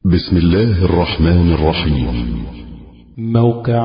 بسم الله الرحمن الرحيم. موقع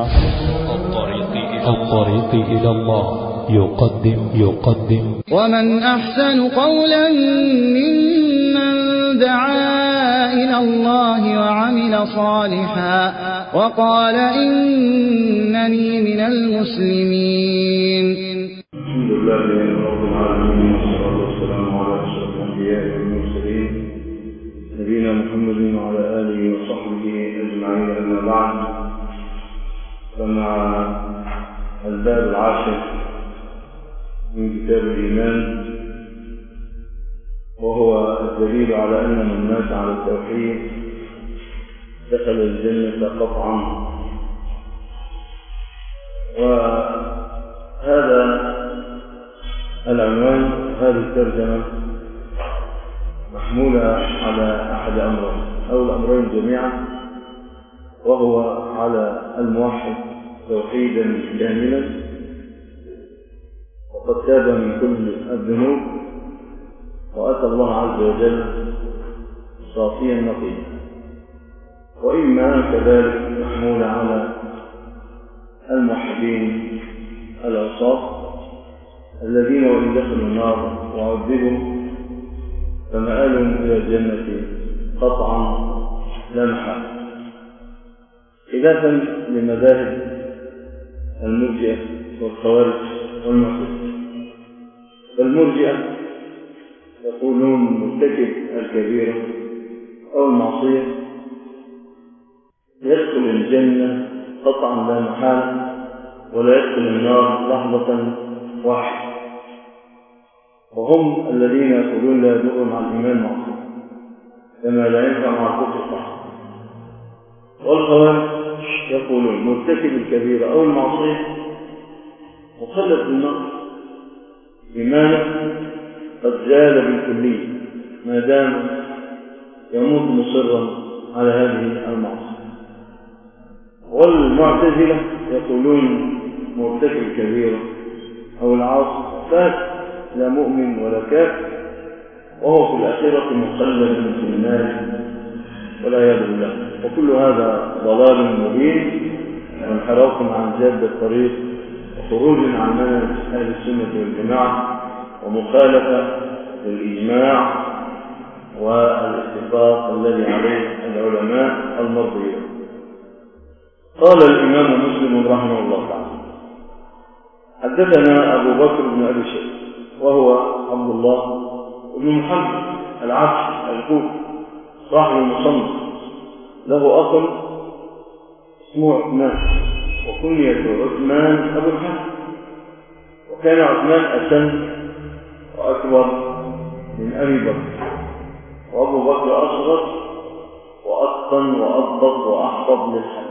الطريق إلى الله يقدم ومن أحسن قولا ممن دعا إلى الله وعمل صالحا وقال إنني من المسلمين. الحمد لله رب العالمين، والصلاة والسلام على أشرف الأنبياء والمرسلين نبينا محمد وعلى آله وصحبه أجمعين. أما بعد، فمع الباب العاشر من كتاب الإيمان، وهو الدليل على أن من مات على التوحيد دخل الجنة قطعا. وهذا العنوان، هذه الترجمة محمولة على أحد أمرين أو الأمرين جميعا، وهو على الموحد توحيدا كاملا وقد تاب من كل الذنوب وأتى الله عز وجل صافيا نقيا، وإما كذلك محمولة على الموحدين العصاة الذين وإن دخلوا النار وعذبوا فمآلهم إلى الجنة قطعا لا محالة، خلافا لمذاهب المرجئة والخوارج والمعتزلة. فالمرجئة يقولون مرتكب الكبيرة أو المعصية يدخل الجنة قطعا لا محالة ولا يدخل النار لحظة واحدة، وهم الذين يقولون لا يضر مع الإيمان معصية كما لا ينفع مع الكفر طاعة. والخوارج يقولون مرتكب الكبيرة أو المعصية مخلد في النار، إيمانه قد زال بالكلية ما دام يموت مصرا على هذه المعصية. والمعتزلة يقولون مرتكب الكبيرة أو العاصي فاسق لا مؤمن ولا كافر، وهو في الآخرة مخلد في النار والعياذ بالله. وكل هذا ضلال مبين وانحراف عن جادة الطريق وخروج عن منهج أهل السنة والجماعة ومخالفة للإجماع والاتفاق الذي عليه العلماء المرضيون. قال الإمام مسلم رحمه الله تعالى: حدثنا أبو بكر بن أبي شيبة وهو عبد الله بن محمد العبسي الكوفي صاحب المصنف، له أخ اسمه عثمان وكنيته عثمان أبو الحسن، وكان عثمان أسن وأكبر من أبي بكر، وأبو بكر أصغر وأتقن وأضبط وأحفظ للحديث.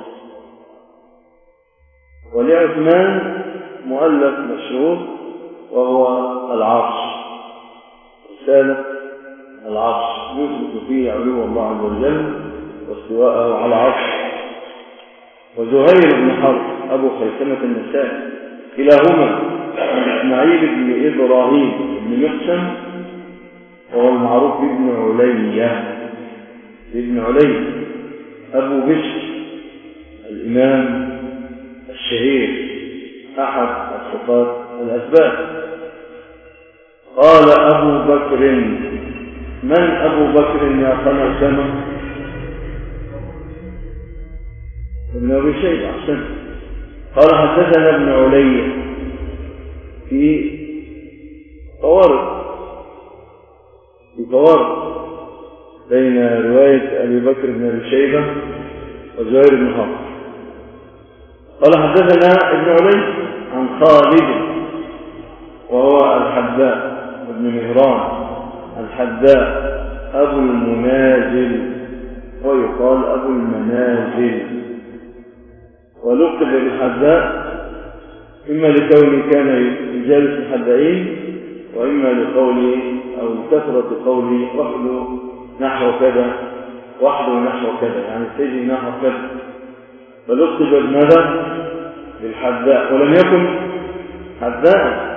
ولعثمان مؤلف مشهور وهو العرش، رسالة العرش يثبت فيه علو الله عز وجل واستواءه على عرشه. وزهير بن حرب أبو خيثمة النسائي كلاهما عن إسماعيل بن إبراهيم بن محسن وهو المعروف بابن علي أبو بشر الإمام الشهير أحد الثقات الأثبات. قال أبو بكر: من أبو بكر يا خنا سما؟ ابن أبي شيبة أحسن. قال حدثنا ابن علي في فوارق بين رواية أبي بكر بن أبي شيبة وزهير بن حرب. قال حدثنا ابن علي عن خالد وهو الحداء ابن مهران الحداء أبو المنازل ويقال أبو المنازل، ولقب بالحداء إما لكونه كان يجالس الحدائين، وإما لقوله أو كثرة قوله وحده نحو كذا، وحده نحو كذا، يعني سيدي نحو كذا، فلقب بماذا؟ بالحداء، ولم يكن حداء،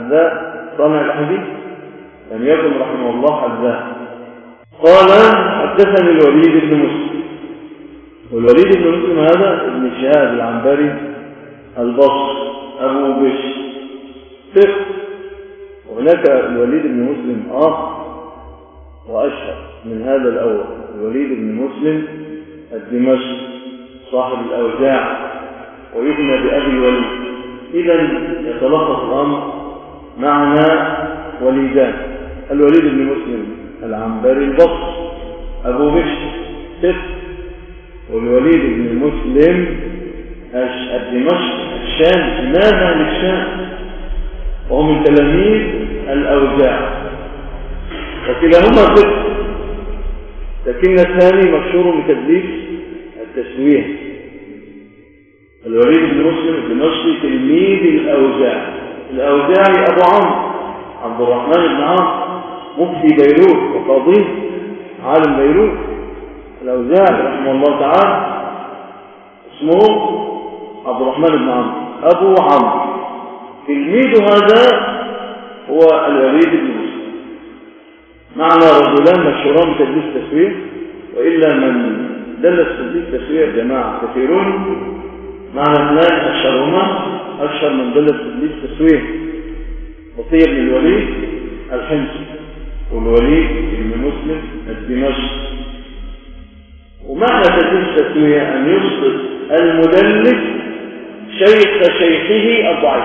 والحداء صانع الحديث لم يكن رحمه الله حداء. قال حدثني الوليد بن مسلم. والوليد بن مسلم هذا ابن شهاب العنبري البصري أبو بشر ثقة. وهناك الوليد بن مسلم وأشهر من هذا الأول، الوليد بن مسلم الدمشقي صاحب الأوزاع ويبنى بأبي الوليد. إذن يتلخص الأمر معنا وليدان، الوليد بن مسلم العنبري البصري أبو بشر ثقة، والوليد بن مسلم الدمشقي الشام إمام أهل الشام وهو من تلاميذ الأوزاع، وكلاهما ثقة، لكن الثاني مشهور بتدليس التسويه. الوليد بن مسلم الدمشقي تلميذ الأوزاعي أبو عمرو عبد الرحمن بن عمرو مفتي بيروت وقاضي عالم بيروت. الأوزاعي رحمه الله تعالى اسمه عبد الرحمن بن عمرو أبو عمرو. تلميذ هذا هو الوليد بن مسلم. معنا رجلان مشهوران بتدليس التسويه، وإلا من دلس تدليس التسويه جماعة كثيرون. معنا اثنان أشهر من دلس تدليس التسويه، بقية بن الوليد الحمصي والوليد بن مسلم الدمشقي. ومعنى تدليس التسويه أن يسقط المدلس شيخ شيخه الضعيف.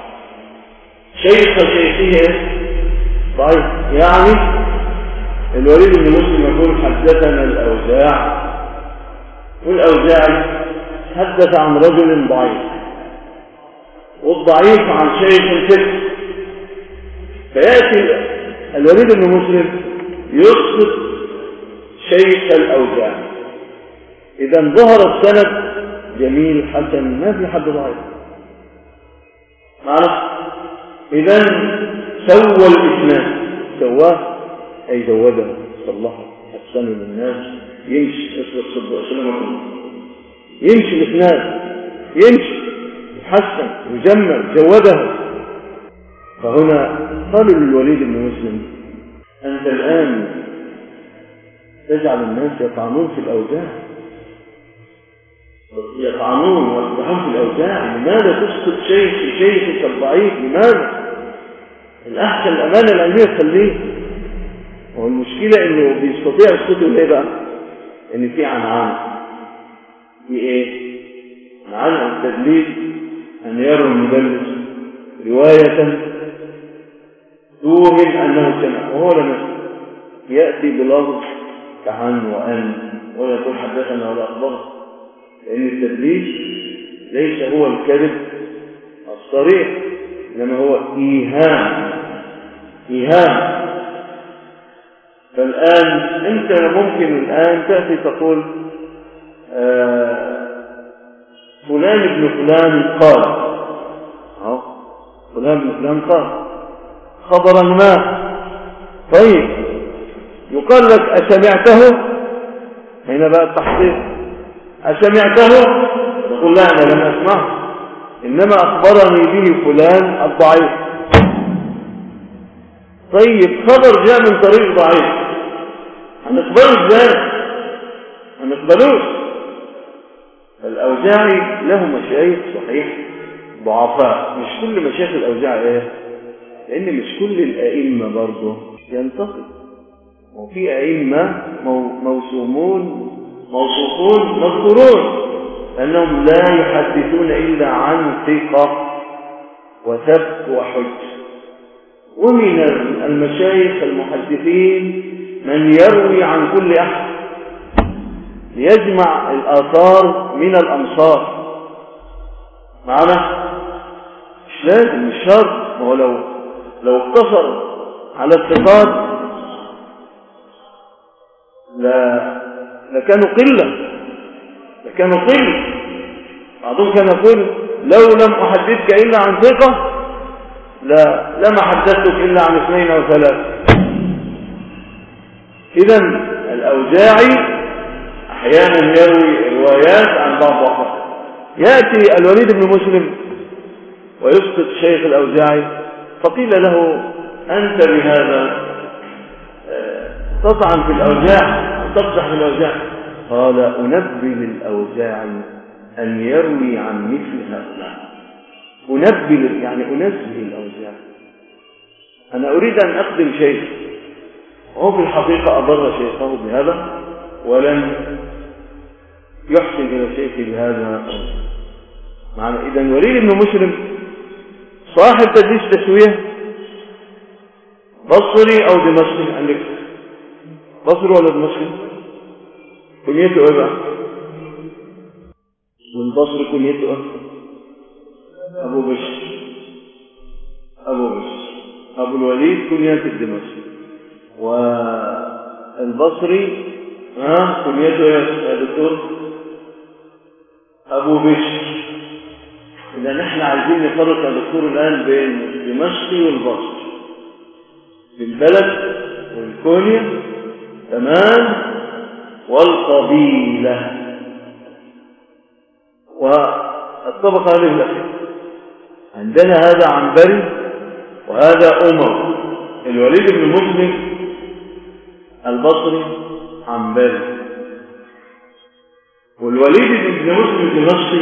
شيخ شيخه ضعيف، يعني الوليد بن مسلم يقول حدثنا الأوزاع، والأوزاعي حدث عن رجل ضعيف، والضعيف عن شيخ ثقة، فيأتي الوليد بن مسلم يسقط شيخ الأوزاعي. إذا ظهر السند جميل حسن، ما في حد ضعيف معنا. إذا سوى الإسناد، سواه أي زوده صلحه حسنه للناس، يمشي يمشي الإسناد، يمشي يحسن يجمل زوده. فهنا قالوا للوليد بن مسلم أنت الآن تجعل الناس يطعنون في الأوزاع، يطعنون ويقدحون في الأوزاع، لماذا تسقط شيخك الضعيف؟ لماذا؟ الأحسن الأمانة العلمية خليه. والمشكلة إنه بيستطيع يسقطوا ليه بقى؟ إن في عنعان، في إيه؟ عنعان التدليس، أن يروي المدلس رواية توهم أنه سمع وهو لم يسمع، يأتي بلفظ كعن وأن ويقول حدثنا ولا أخبرنا، لأن التدليس ليس هو الكذب الصريح، إنما هو إيهام. فالآن أنت ممكن الآن تأتي تقول فلان ابن فلان قال، فلان ابن فلان قال خبرا ما، طيب يقال لك أسمعته؟ هنا بقى التحقيق، أسمعته؟ تقول لا أنا لم أسمعه، إنما أخبرني به فلان الضعيف. طيب خبر جاء من طريق ضعيف، هنقبله ازاي؟ هنقبلوش. الأوزاعي له مشايخ صحيح ضعفاء، مش كل مشايخ الأوزاعي ايه، لأن مش كل الأئمة برضه ينتقد، وفي أئمة موصوفون مذكورون أنهم لا يحدثون إلا عن ثقة وثبت وحج. ومن المشايخ المحدثين من يروي عن كل أحد، ليجمع الآثار من الأمصار معنا. مش لازم، مش شرط، هو لو اقتصر على الثقات لكانوا قلة. بعضهم كان يقول لو لم أحدثك إلا عن ثقة لما حدثتك إلا عن 2 أو 3. إذن الأوزاعي أحيانا يروي روايات عن بعض أخر. يأتي الوليد بن مسلم ويسقط شيخ الأوزاعي، فقيل له أنت بهذا تطعن في الأوزاع، تقدح الأوزاعي؟ قال أنبه الأوزاعي أن يروي عن مثل هؤلاء. أنبه يعني أنزه الأوزاعي. أنا أريد أن أقدم شيء، وهو في الحقيقة أضر شيخه بهذا ولم يحسن إلى شيخه بهذا معنى. إذن وليد بن مسلم صاحب تدليس تسوية، بصري أو دمشقي؟ عندك بصري ولا دمشقي؟ كنيته إيه بقى؟ والبصري كنيته إيه؟ أبو بشر. أبو الوليد كنيته الدمشقي، والبصري كنيته إيه يا دكتور؟ أبو بشر. إذا نحن عايزين نفرق يا دكتور الآن بين الدمشقي والبصري، بالبلد والكونية تمام، والقبيلة والطبقة هذه الأخيرة. عندنا هذا عنبري وهذا أمر. الوليد بن مسلم البصري عنبري، والوليد بن مسلم الدمشقي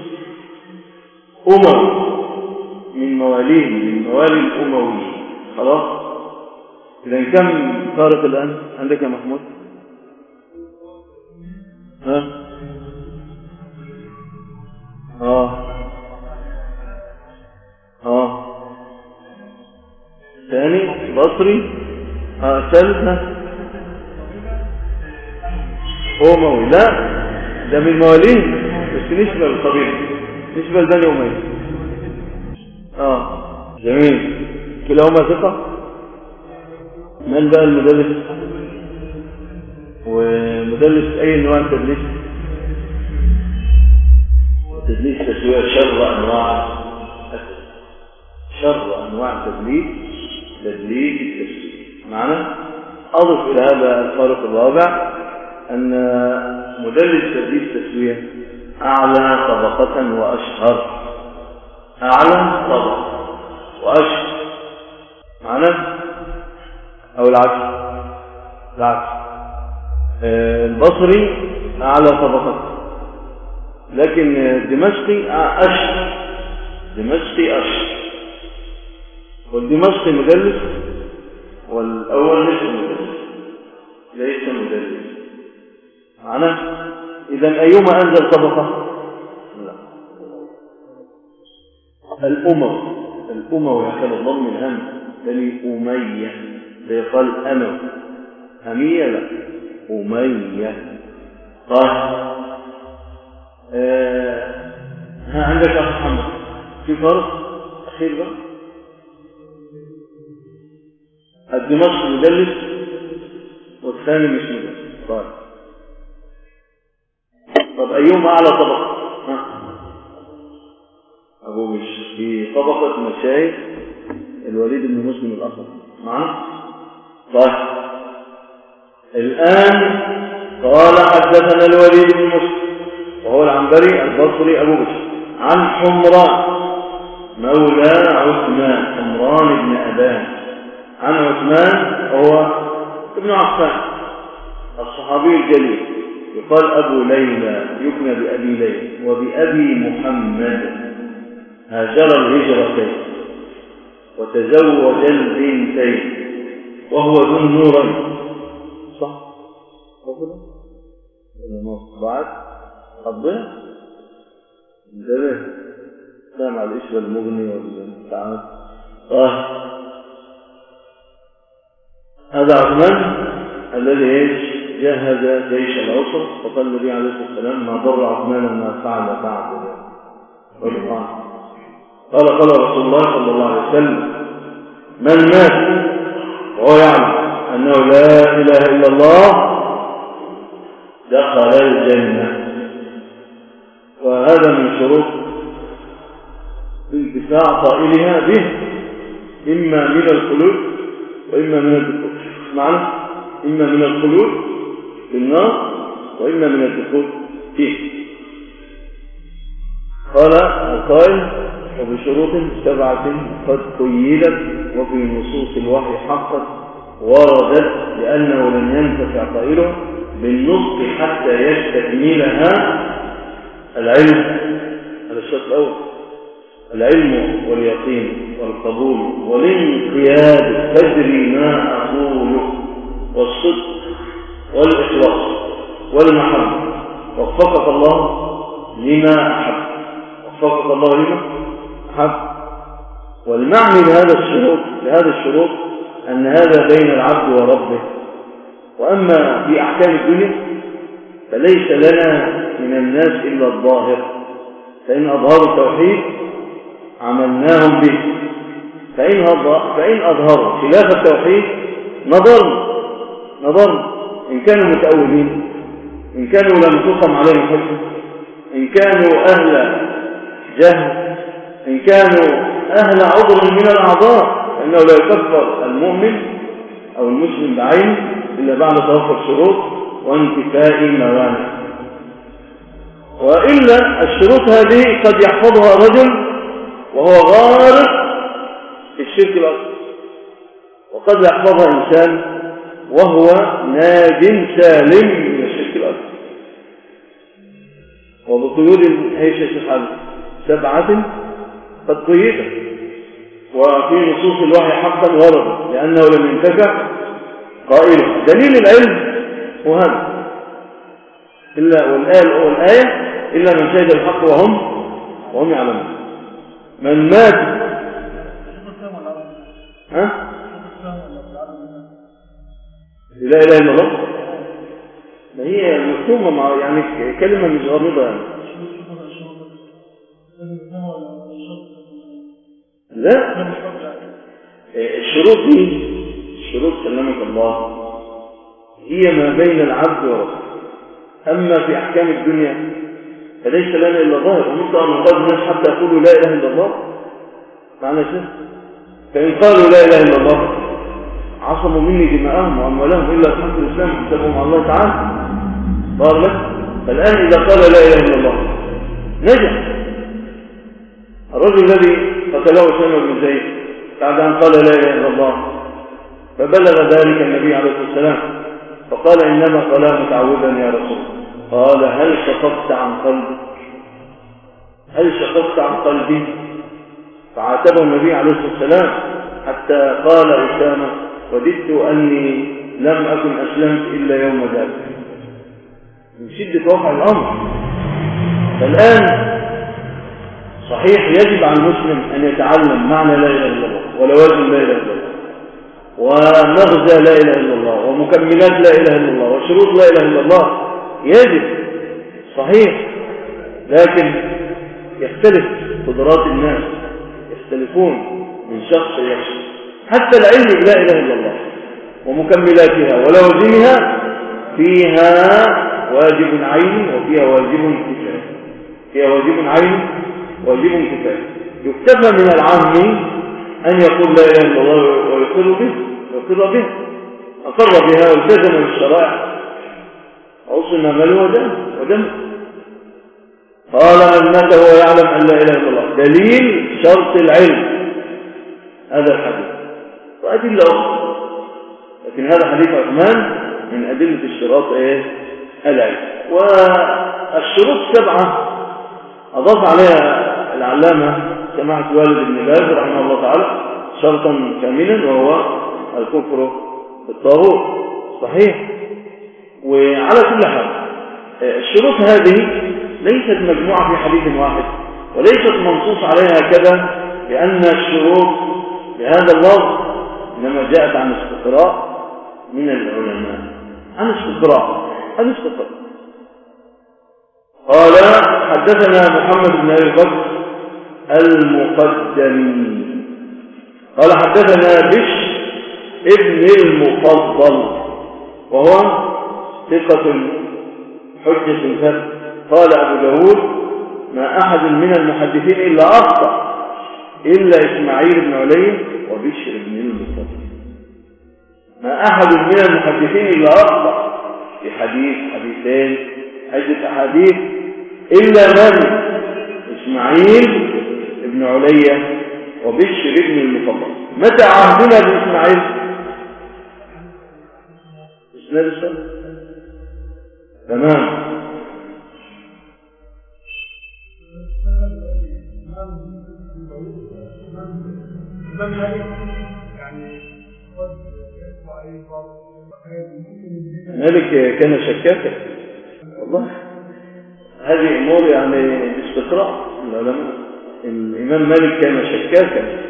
أمر من مواليه، من موالي الأمويين. خلاص؟ إذا كم فارق الآن عندك يا محمود؟ ثاني بصري، ثالث أموي. لا ده من مواليه بس نسبة للقبيلة، نسبة لبني أمية. جميل. كلاهما ثقة. من بقى المدلس؟ ومدلس أي نوع تدليس؟ تدليس تسوية شر أنواع تدليس التسوية. معنى أضف إلى هذا الفارق الرابع أن مدلس تدليس تسوية أعلى طبقة وأشهر. أعلى طبقة وأشهر معنى أو العكس. البصري أعلى طبقة، لكن الدمشقي أشهر. والدمشقي مدلس والأول ليس مدلس معنى. إذن أيهما أنزل طبقة؟ لا، الأموي يحصل الضم الهم بني أمية، ليقال أمية لا أمية. طيب عندك يا محمد في فرق أخير بقى. الدمشقي مدلس والثاني مش مدلس. طب أيهما أعلى طبقة؟ أبو بشر في طبقة مشايخ الوليد بن مسلم الأخر معنا. طيب الآن قال حدثنا الوليد بن مسلم وهو العنبري البصري أبو بشر عن حمران مولى عثمان، حمران بن أبان، عن عثمان هو ابن عفان الصحابي الجليل، يقال أبو ليلى، يكنى بأبي ليلى وبأبي محمد. هاجر الهجرتين وتزوج البنتين وهو ذو النورين. صح؟ بعد الضيع انتبه سامع الإشبة المغني والتعامل. هذا عثمان الذي جهز جيش العسرة، وقال النبي عليه الصلاة والسلام ما ضر عثمان ما فعل بعد قال رسول الله صلى الله عليه وسلم من مات وهو يعلم أنه لا إله إلا الله دخل الجنة. وهذا من شروط انتفاع قائلها به، إما من الخلود وإما من الدخول. معنى إما من الخلود في النار وإما من الدخول فيه. قال القائل وبشروط 7 قد قيدت وفي نصوص الوحي حقت وردت لأنه لن ينتفع قائله بالنطق حتى يستكملها العلم. هذا الشرط الأول، العلم واليقين والقبول والانقياد، تدري ما أقوله، والصدق والإخلاص والمحبة. وفقك الله لما أحب، وفقك الله لما أحب. والمعنى لهذا الشروط أن هذا بين العبد وربه. وأما في أحكام الدنيا فليس لنا من الناس إلا الظاهر، فإن أظهروا التوحيد عملناهم به، فإن أظهروا خلاف التوحيد نظرنا إن كانوا متأولين، إن كانوا لم تقم عليهم حجة، إن كانوا أهل جهل، إن كانوا أهل عذر من الأعذار، فإنه لا يكفر المؤمن أو المسلم بعين إلا بعد توفر شروط وانتفاء موانع. وإلا الشروط هذه قد يحفظها رجل وهو غارق في الشرك الأكبر، وقد يحفظها إنسان وهو ناج سالم من الشرك الأكبر. وبقيود ايش الحال 7 قد قيدت، وفي نصوص الوحي حقا ورد لأنه لم ينتفع قائله. دليل العلم هو هذا، والآية إلا من شهد الحق وهم يعلمون. من مات لا إله إلا الله، ما هي مفهومة يعني كلمة مش غامضة يعني. لا، الشروط دي الشروط سلمك الله هي ما بين العبد وربه. أما في أحكام الدنيا فليس لنا إلا ظاهر، ونطلع من قبل الناس حتى يقولوا لا إله إلا الله معنى شيء. فإن قالوا لا إله إلا الله عصموا مني دماءهم وأموالهم إلا بحق الإسلام حسابهم على الله تعالى. قال لك فالآن إذا قال لا إله إلا الله نجح. الرجل الذي قتله أسامة بن زيد بعد أن قال لا إله إلا الله فبلغ ذلك النبي عليه الصلاة والسلام فقال إنما قال متعوذا يا رسول. قال هل شققت عن قلبك؟ هل شققت عن قلبي؟ فعاتبه النبي عليه الصلاة والسلام حتى قال أسامة وددت أني لم أكن أسلمت إلا يوم ذلك، من شدة وقع الأمر. فالآن صحيح يجب على المسلم أن يتعلم معنى لا إله إلا الله ولوازم لا إله إلا الله ومغزى لا إله إلا الله ومكملات لا إله إلا الله وشروط لا إله إلا الله، يجب صحيح. لكن يختلف قدرات الناس، يختلفون من شخص إلى شخص. حتى العلم لا إله إلا الله ومكملاتها ولوازمها فيها واجب عين وفيها واجب كفاية، فيها واجب عين واجب كفاية. يكتفى من العام أن يقول لا إله إلا الله ويقر به أقر بها والتزم بالشرائع وأصل ماله ودم. قال من مات وهو يعلم أن لا إله إلا الله دليل شرط العلم هذا الحديث وأدلة أخرى، لكن هذا حديث عثمان من أدلة الشراط العلم. والشروط 7 أضاف عليها العلامة سماحة والد ابن باز رحمه الله تعالى شرطا كاملا وهو الكفر بالطاغوت. صحيح. وعلى كل حال الشروط هذه ليست مجموعة في حديث واحد وليست منصوص عليها كذا، لأن الشروط بهذا اللفظ إنما جاءت عن استقراء من العلماء، عن استقراء. قال حدثنا محمد بن أبي بكر المقدمي قال حدثنا بشر ابن المفضل وهو ثقة حجة ثبت. قال أبو داود ما أحد من المحدثين إلا أخطأ إلا إسماعيل بن علي وبشر بن المفضل. ما أحد من المحدثين إلا أخطأ في حديثين عدة أحاديث إلا من إسماعيل بن علي وبشر بن المفضل. متى عهدنا بإسماعيل؟ اسناد السنة. تمام. مالك كان شكاكا والله. هذه امور يعني باستقراء العلماء. الامام مالك كان شكاكا،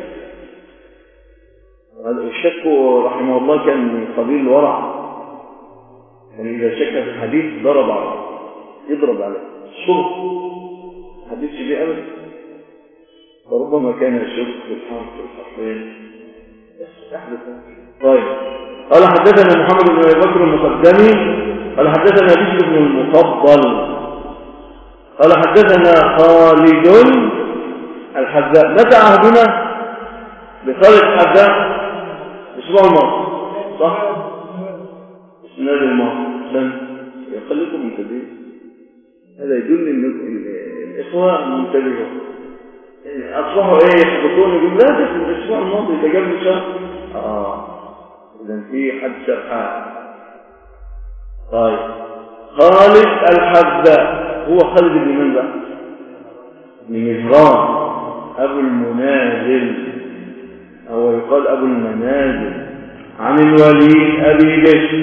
والشك رحمه الله كان من قبيل الورع، يعني اذا شك في الحديث يضرب عليه الشرط حديث شبيه ابدا، فربما كان يشك في الحرف والحرفين احدث. طيب. قال حدثنا محمد بن ابي بكر المقدمي قال حدثنا بشر بن المفضل قال حدثنا خالد الحذاء. متى عهدنا بخالد الحذاء؟ الاسبوع الماضي صح؟ اسناد الماضي يخليكم منتبهين. هذا يدل ان الاخوه منتبهون. اصبحوا يحبطون يقول لا ده في الاسبوع الماضي ده قبل شهر. اذا في حد سرحان. طيب. خالد الحذاء هو خالد بن من بقى؟ بن مهران ابو المنازل، أو يقال أبو المنازل، عن الوليد أبي بشر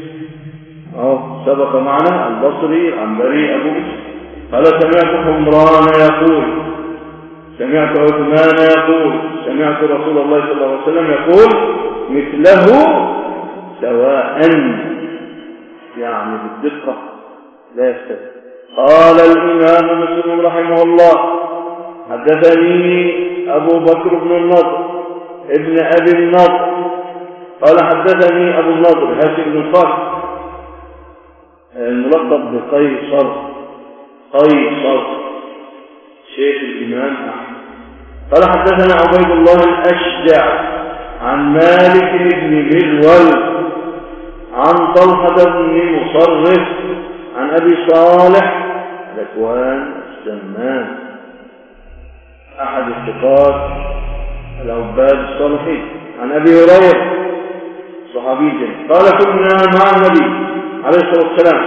سبق معنا البصري العنبري أبو بشر قال سمعت حمران يقول سمعت عثمان يقول سمعت رسول الله صلى الله عليه وسلم يقول مثله سواء، يعني بالدقة لا يختلف. قال الإمام مسلم رحمه الله حدثني أبو بكر بن النضر ابن أبي النضر قال حدثني أبو النضر هاشم بن الخالد الملقب بقيصر شيخ الإمام أحمد قال حدثنا عبيد الله الأشجع عن مالك بن مغول عن طلحة بن مصرف عن أبي صالح ذكوان السمان أحد الثقات العباد الصالحين عن أبي هريرة صحابي جليل قال كنا مع النبي عليه الصلاة والسلام.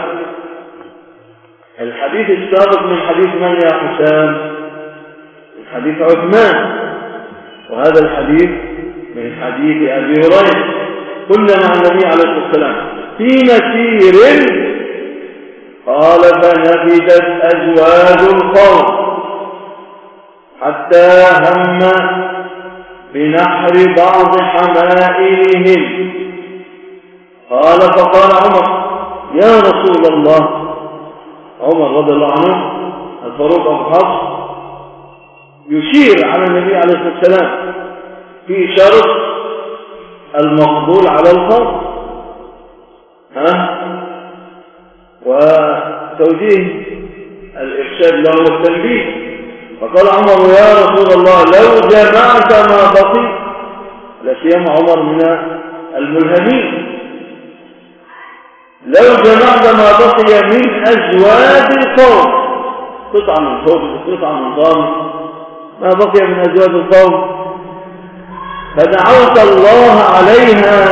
الحديث السابق من حديث من يا حسام؟ من حديث عثمان، وهذا الحديث من حديث أبي هريرة. كنا مع النبي عليه الصلاة والسلام في مسير قال فنفدت أزواج القوم حتى هم بنحر بعض حمائلهم. قال فقال عمر يا رسول الله، عمر رضي الله عنه الفاروق أبو حفص يشير على النبي عليه الصلاة والسلام في شرط المقبول على القول وتوجيه الإرشاد له والتنبيه. فقال عمر يا رسول الله لو جمعت ما بقي، لا سيما عمر من الملهمين، لو جمعت ما بقي من أزواج القوم، قطعة من صوت قطعة من ضام، ما بقي من أزواج القوم فدعوت الله عليها.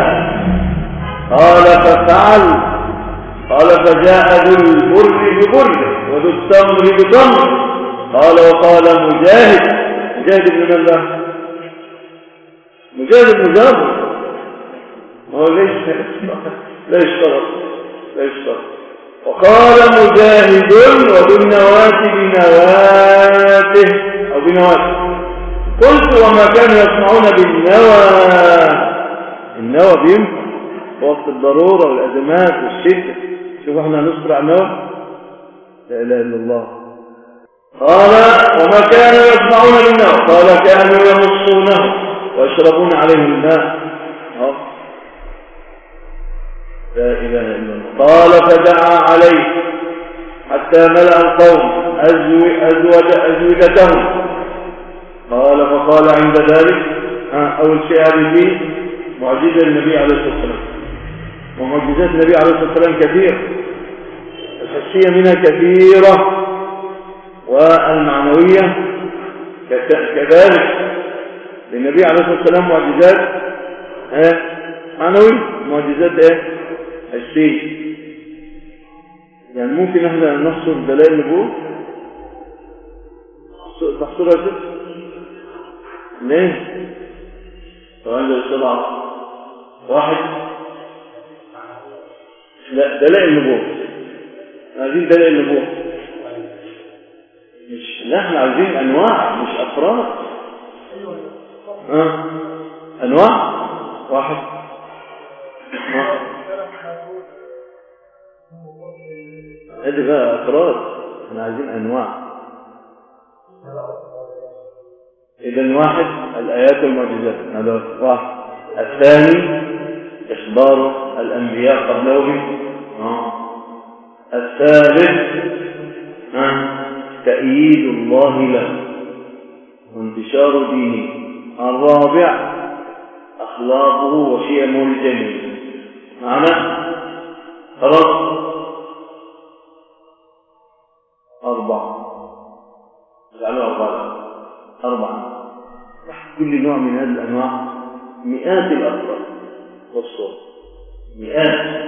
قال ففعل. قال فجاء ذو البر ببر وذو التمر بتمر. قال وقال مجاهد بن من له؟ مجاهد بن جابر. هو لا يشترط. وقال مجاهد وذو النواة بنواته أو بنواته. قلت وما كانوا يصنعون بالنوى؟ النوى بينفع وقت الضرورة والأزمات والشدة. شوف احنا نصرع نوى، لا إله إلا الله. قال وما كانوا يصنعون بالنوى؟ قال كانوا يمصونه ويشربون عليه الماء. لا إله إلا الله. قال فدعا عليه حتى ملأ القوم أزودتهم. قال فقال عند ذلك أول شيء هذه معجزة النبي عليه الصلاة والسلام، ومعجزات النبي عليه الصلاة والسلام كثيرة، الحسية منها كثيرة والمعنوية كذلك. للنبي عليه الصلاة والسلام معجزات معنوية، معجزات الشيء. يعني ممكن احنا نحصر دلائل النبوة، تحصرها كده ليه؟ طبعا ده طبعا واحد، لا دلائل النبوة، عايزين دلائل النبوة، مش لا احنا عايزين انواع مش افراد. انواع واحد ادي بقى افراد، احنا عايزين انواع. اذا واحد الايات والمعجزات، هذا واحد. الثاني اخبار الانبياء قبلهم. الثالث تأييد الله له وانتشار دينه. الرابع أخلاقه وشيمه الجميل. معنا خلاص 4 جعلوا 4 كل نوع من هذه الأنواع مئات الأفراد والصور، مئات.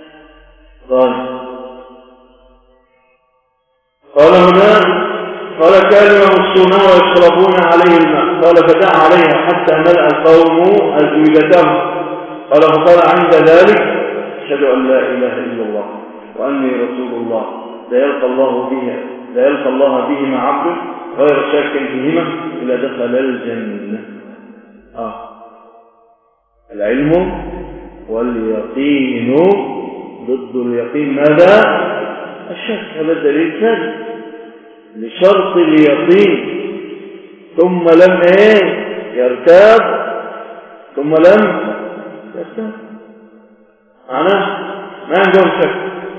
قال هنا قال كانوا يمصون ويشربون عليه الماء. قال فدعا عليها حتى ملأ القوم أزوجتهم. قال فقال عند ذلك أشهد أن لا إله إلا الله وأني رسول الله لا يلقى الله بهما عبد غير شاك فيهما إلا دخل الجنة. العلم واليقين ضد اليقين ماذا؟ الشك. هذا دليل ثاني لشرط اليقين. ثم لم يرتاب، ثم لم يرتاب، معناه ما عندهم شك.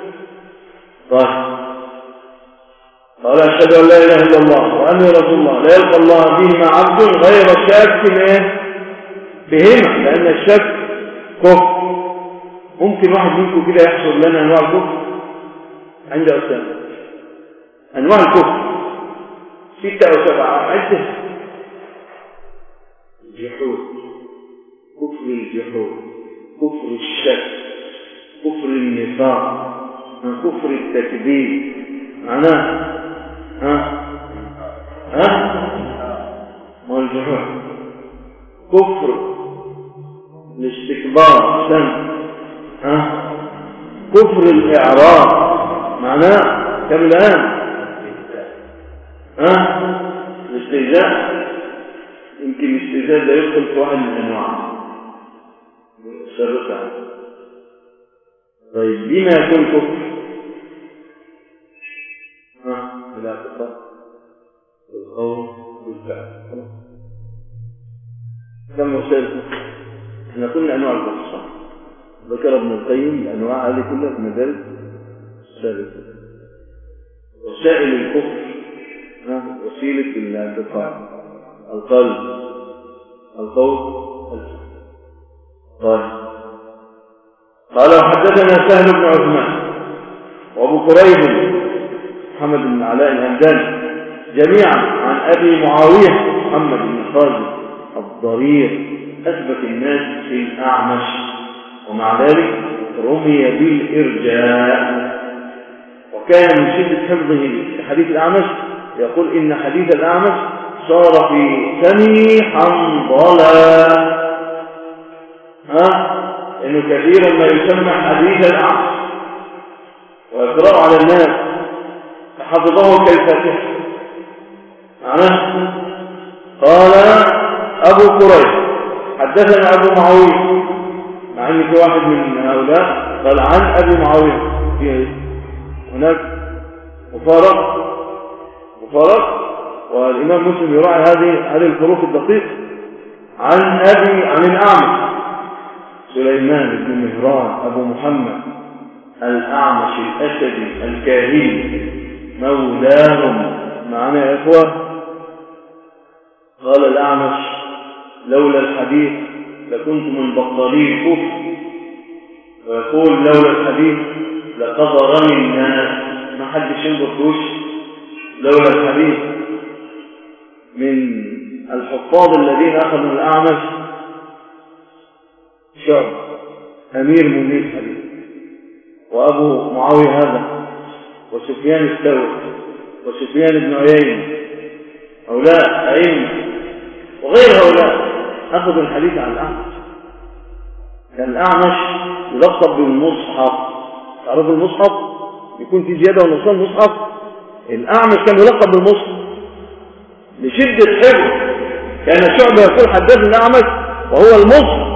قال أشهد أن لا إله إلا الله وأني رسول الله لا يلقى الله بهما عبد غير شاك بهما، لأن الشك كفر. ممكن واحد منكم كده يحصل لنا أنواع الكفر عند أستاذ، أنواع الكفر 6 أو 7 عدة. الجحود، كفر الجحود، كفر الشك، كفر النفاق، كفر التكذيب. معناه ما الجحود كفر الاستكبار، كفر الإعراض. معناه كم الآن؟ الاستهزاء. يمكن الاستهزاء ده يدخل في واحد من الأنواع الشرطة. طيب بما يكون كفر؟ بالاعتقاد بالقول بالفعل. كم وسائل الكفر؟ احنا قلنا أنواع الكفر، ذكر ابن القيم الأنواع هذه كلها في مدارس السابقة. وسائل الكفر وسيلة الاعتقاد، القلب، القول، الفعل. قال وحدثنا سهل بن عثمان وابو كريب محمد بن علاء الهمداني جميعا عن ابي معاويه محمد بن خالد الضرير اثبت الناس في الاعمش، ومع ذلك رمي بالارجاء. وكان من شدة حفظه لحديث الأعمش يقول إن حديث الأعمش صار في سمي حنظلة. إنه كثير ما يسمى حديث الأعمش ويقرأ على الناس فحفظه كالفاتحة. معناه قال أبو كريب حدثنا أبو معاوية، مع أن في واحد من هؤلاء قال عن أبي معاوية، فيه هناك مفارق، والإمام مسلم يراعي هذه الفروق الدقيقة. عن الأعمش سليمان بن مهران أبو محمد الأعمش الأسدي الكاهلي مولاهم. معنا يا إخوة؟ قال الأعمش لولا الحديث لكنت من بطالي الكفر، ويقول لولا الحديث لقدرني الناس، ما حدش ينظر في وشي. لولا الحديث. من الحفاظ الذين أخذوا الأعمش شعب أمير منير حديث وأبو معاوية هذا وسفيان الثوري وسفيان بن عيينة، هؤلاء أئمة، وغير هؤلاء أخذوا الحديث عن الأعمش. كان الأعمش يلقب بالمصحف. تعرفوا المصحف يكون في زيادة ونقصان مصحف. الأعمش كان يلقب بالمصحف لشدة حفظه. كان شعبة يقول حدثنا الأعمش وهو المصحف،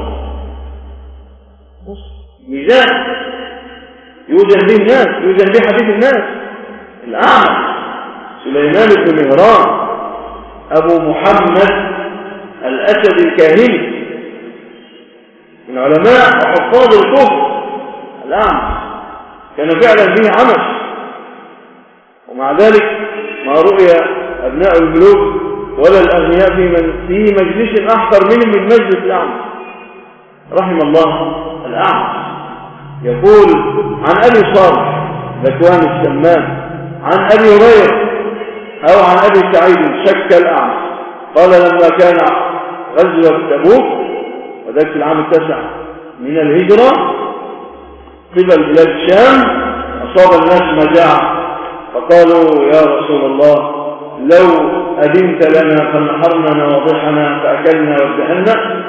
ميزان يوزن به الناس، يوزن به حديث الناس. الأعمش سليمان بن مهران أبو محمد الأسد الكاهلي من علماء وحفاظ الكفر. الأعمش كان فعلا به عمش، ومع ذلك ما رؤي أبناء الملوك ولا الأغنياء في مجلس أحقر منهم من مجلس الأعمش رحم الله الأعمش. يقول عن أبي صالح ذكوان السمان عن أبي هريرة أو عن أبي سعيد شك الأعمش قال لما كان غزوة تبوك وذلك في العام 9 من الهجرة قبل بلاد الشام أصاب الناس مجاعة فقالوا يا رسول الله لو أذنت لنا فنحرنا نواضحنا فأكلنا وادهنا.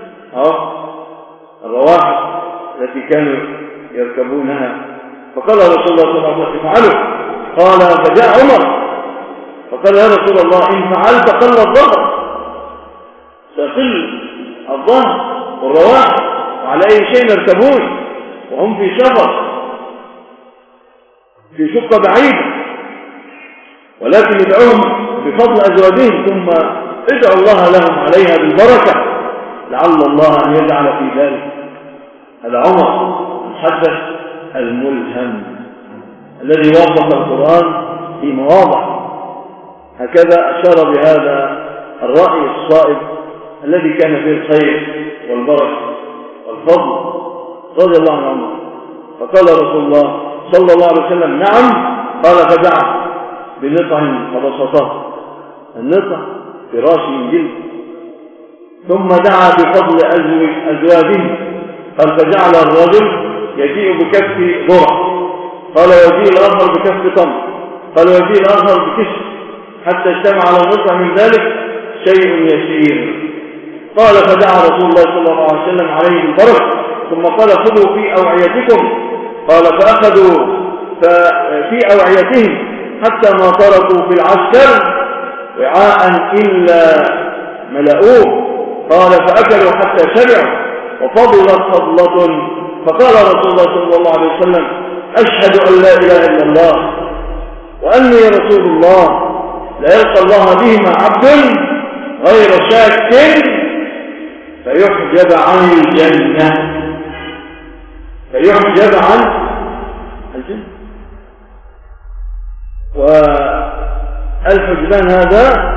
الرواحل التي كانوا يركبونها. فقال رسول الله صلى الله عليه وسلم افعلوا. قال فجاء عمر فقال يا رسول الله إن فعلت قل الظهر، سيقل الظهر والرواحل وعلى أي شيء يركبون وهم في سفر في شقة بعيدة، ولكن ادعوهم بفضل أزواجهم ثم ادعوا الله لهم عليها بالبركة لعل الله أن يجعل في ذلك. العمر المحدث الملهم الذي وافق القرآن في مواضع. هكذا أشار بهذا الرأي الصائب الذي كان فيه الخير والبركة والفضل رضي الله عن عمر. فقال رسول الله صلى الله عليه وسلم نعم. قال فدعا بنطع فبسطه، النطع فراش من جلد، ثم دعا بفضل أزواجه. قال فجعل الرجل يجيء بكف ذرة، قال ويجيء الآخر بكف تمر، قال ويجيء الآخر بكشف، حتى اجتمع على النطع من ذلك شيء يسير. قال فدعا رسول الله صلى الله عليه وسلم عليه بالبركة ثم قال خذوا في أوعيتكم. قال فأخذوا في أوعيتهم حتى ما تركوا في العسكر وعاء إلا ملأوه. قال فأكلوا حتى شبعوا وفضلت فضلة. فقال رسول الله صلى الله عليه وسلم أشهد أن لا إله إلا الله وأني رسول الله لا يلقى الله بهما عبد غير شاك فيحجب عن الجنة، فيحجب عن الجنة. والحجبان هذا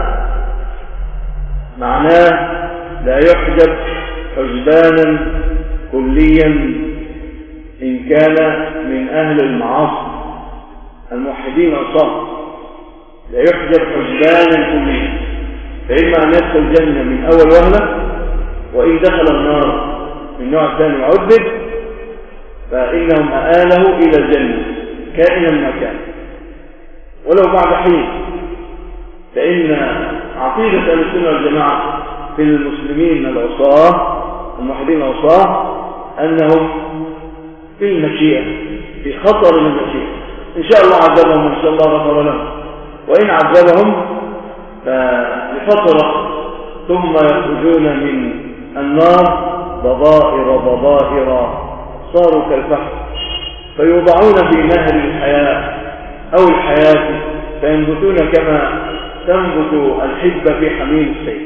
معناه لا يحجب حجبانا كليا إن كان من أهل المعاصي الموحدين الصالح، لا يحجب حجبانا كليا، فإما أن يدخل الجنة من أول وهلة، وإن دخل النار من نوع ثاني وعذب فإنهم آله إلى الجنة كائنا ما كان ولو بعد حين. فإن عقيدة أهل السنة والجماعة في المسلمين العصاة الموحدين العصاة أنهم في المشيئة، في خطر من المشيئة. إن شاء الله عذبهم وإن شاء الله غفر لهم، وإن عذبهم فلفترة ثم يخرجون من النار ضبائر صاروا كالفحم فيوضعون في نهر الحياة أو الحياة فينبتون كما تنبت الحبة في حميم السيف.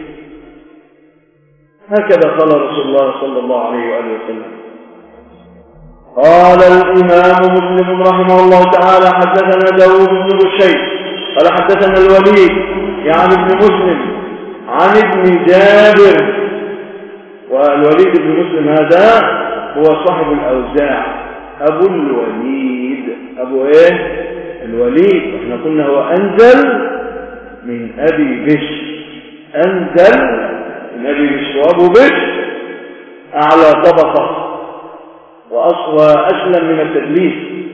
هكذا قال رسول الله صلى الله عليه وآله وسلم. قال الإمام مسلم رحمه الله تعالى حدثنا داود بن بشير قال حدثنا الوليد يعني ابن مسلم عن ابن جابر. والوليد بن مسلم هذا هو صاحب الأوزاع أبو الوليد. أبو إيه؟ الوليد. احنا قلنا هو أنزل من أبي بشر، أنزل من أبي بشر. وأبو بشر أعلى طبقة وأسلم من التدليس،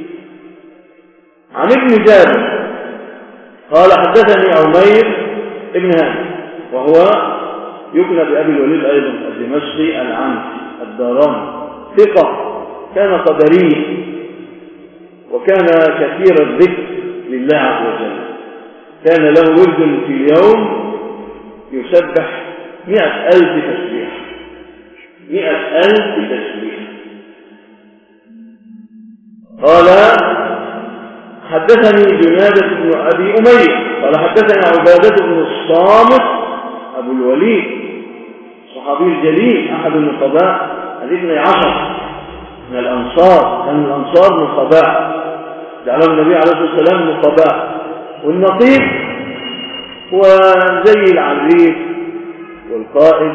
عن ابن جابر قال حدثني عمير ابن هاني وهو يكنى بأبي الوليد أيضا الدمشقي العنسي الداراني ثقة كان قدري وكان كثير الذكر لله عز وجل كان له ورد في اليوم يسبح 100,000 تسبيح 100,000 تسبيح. قال حدثني جنادة بن أبي أمية قال حدثني عبادة بن الصامت أبو الوليد صحابي الجليل أحد النقباء 12 من الأنصار كان الأنصار نقباء جعلهم النبي عليه الصلاة والسلام نقباء والنقيب هو زي العريف والقائد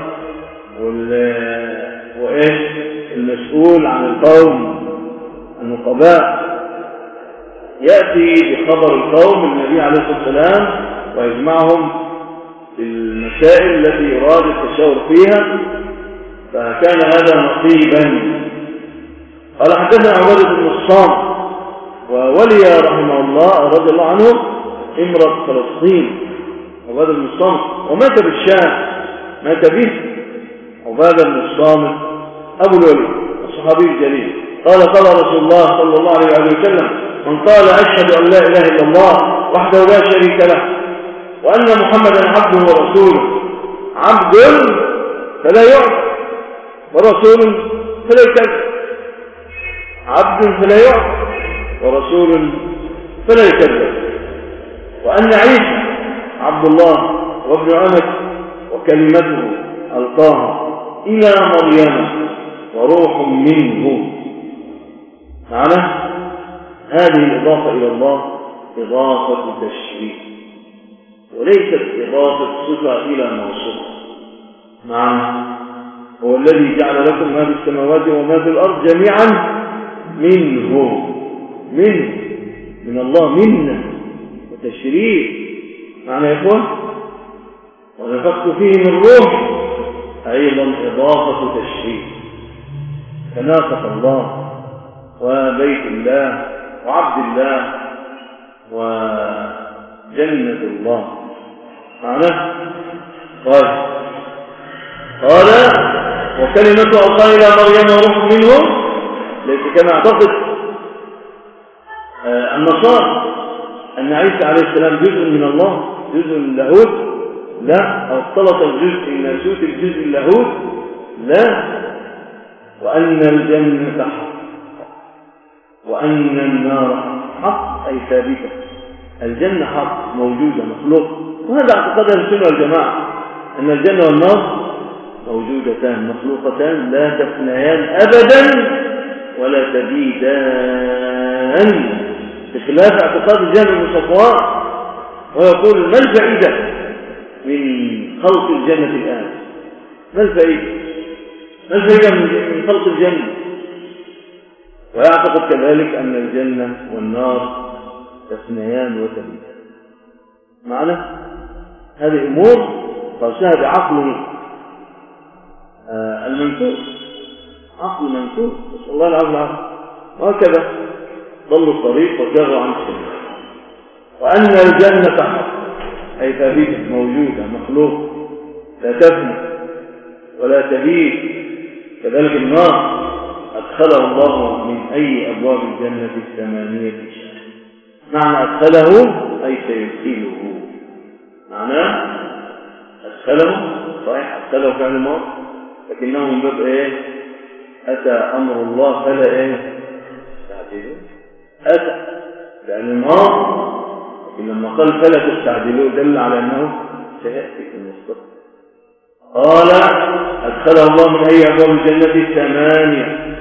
المسؤول عن القوم النقباء يأتي بخبر القوم النبي عليه الصلاة والسلام ويجمعهم في المسائل التي يراد التشاور فيها فكان هذا نقيبا. قال حدثنا عبادة بن الصامت وولي رحمه الله رضي الله عنه امرأة فلسطين عبادة بن الصامت ومات بالشام مات به عبادة بن الصامت أبو الوليد الصحابي الجليل قال رسول الله صلى الله عليه وسلم من قال أشهد أن لا إله إلا الله وحده لا شريك له وأن محمدا عبده ورسوله عبد فلا يعبد ورسول فلا يكذب عبد فلا يعبد ورسول فلا يكذب وأن عيسى عبد الله وابن أمته وكلمته ألقاها إلى مريم وروح منه. معنى هذه الإضافة إلى الله إضافة تشريف وليست إضافة صفة إلى موصوف. معنى هو الذي جعل لكم ما في السماوات وما في الأرض جميعا منه من الله منا وتشريف. معنى يا إخوان ونفخت فيه من روح أيضا إضافة تشريف كناقة الله وبيت الله وعبد الله وجنة الله. معنى قال وكلمة ألقى إلى مريم وروح منه ليس كما اعتقد النصارى أن عيسى عليه السلام جزء من الله جزء من اللاهوت لا أو اختلط الجزء الناسوت الجزء اللاهوت لا وأن الجنة حق وأن النار حق أي ثابتة. الجنة حق موجودة مخلوق وهذا اعتقاد أهل السنة والجماعة أن الجنة والنار موجودتان مخلوقتان لا تفنيان أبدا ولا تبيدان بخلاف اعتقاد الجهل بن صفوان ويقول ما الفائدة من خلق الجنة الآن ما الفائدة من خلق الجنة ويعتقد كذلك أن الجنة والنار تفنيان وتبيدان. معنى هذه أمور قاسها بعقله المنسوخ عقل منسوخ نسأل الله العافية وهكذا ضلوا الطريق وجروا عن السنة. وأن الجنة حق أي ثابتة موجودة مخلوق لا تفنى ولا تبيد. كذلك النار أدخله الله من أي أبواب الجنة 8 شهر. معنى أدخله أي سيدخله. معنى أدخله صحيح أدخله فعل الماضي لكنه من باب أتى أمر الله فلا تستعجلوه أتى لأن الماضي لكن لما قال فلا تستعجلوه دل على أنه سيأتي في المستقبل. قال أدخله الله من أي أبواب الجنة 8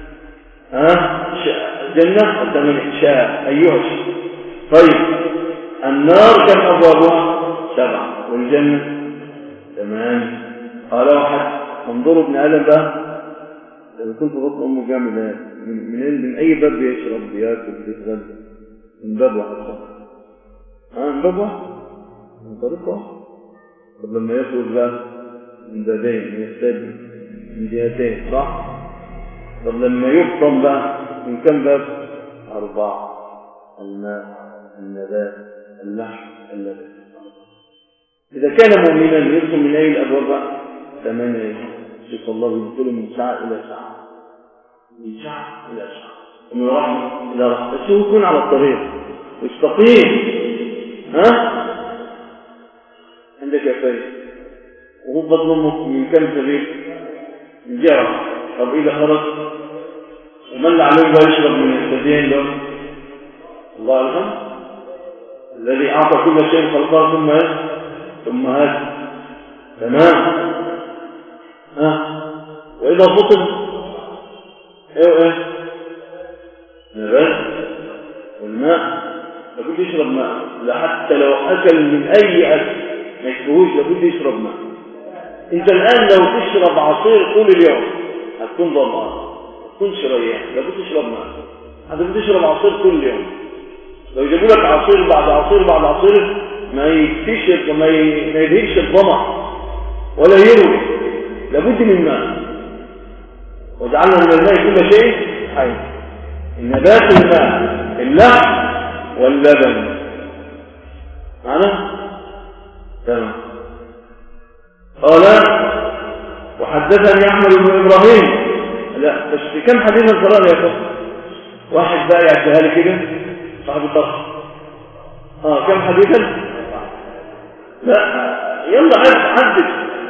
جنة 8 شاء أيها الشيء. طيب النار كم أبوابها 7 والجنة 8. قال واحد انظروا ابن آدم بقى لما كنت بطن أمه جاملة من أي باب يشرب بياكل بيتغذى من باب واحد صح من باب واحد من طريق واحد. طب لما يخرج بقى من بابين يستدل من جهتين صح. طب لما يفطن بقى من كم باب 4 الماء، النبات، اللحم، اللبن. إذا كان مؤمنا يدخل من أي الأبواب؟ 8. شوف الله يدخل من ساعة إلى ساعة، من ساعة إلى ساعة، ومن رحمة إلى رحمة. بس هو يكون على الطريق واستقيم. عندك كفاية. وهو بطل أمك من كم سبيل؟ من جرى. طب إذا خرج ومن عليهم يشرب من الثديين دول؟ الله الحمد الذي أعطى كل شيء خلقه ثم هذا تمام. وإذا فطر إيه نبات والماء، لابد يشرب ماء. لا حتى لو أكل من أي أكل ما يشبهوش لابد يشرب ماء. أنت الآن لو تشرب عصير طول اليوم هتكون ظمآن، هتكون شريان، لابد تشرب ماء. هتبدأ تشرب عصير طول اليوم. لو يجيبوا لك عصير بعد عصير بعد عصير ما يكفيش، ما يدهيش الظمأ ولا يروي، لابد من ماء. وجعلنا من الماء كل شيء حي، النبات الماء، اللحم واللبن. معنا؟ تمام. قال وحدثني أحمد بن إبراهيم. لا بس في كم حديثا قرأنا يا أخوة؟ واحد بقى يعدها لي كده صاحب الطرح. كم حديثا؟ لا يلا عدد.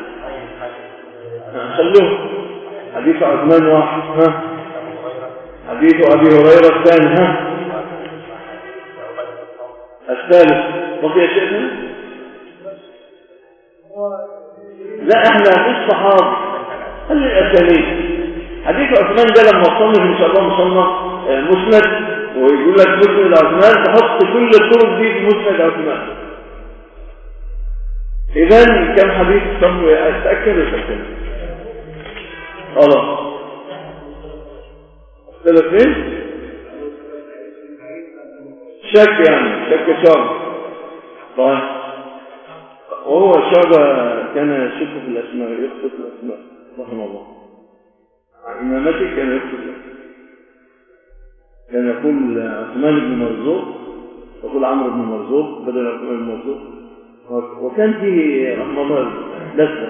خلوه حديث عثمان واحد. حديث أبي هريرة الثاني. الثالث بقي شيء. لا احنا في الصحابة خلي الأسانيد. حديث عثمان ده لما صنف إن شاء الله مصنف مسند ويقول لك مسند عثمان، تحط كل الطرق دي في مسند عثمان. إذن كم حديث صنف أتأكد وتأكد خلاص. اختلف فين؟ شك يعني شك شعب. طيب وهو شعبة كان يشك في الأسماء، يخطئ في الأسماء رحمه الله. إمامته كان يخطئ الأسماء. كان يقول عثمان بن مرزوق، يقول عمرو بن مرزوق بدل عثمان بن مرزوق. وكان فيه رحمه الله لسنة.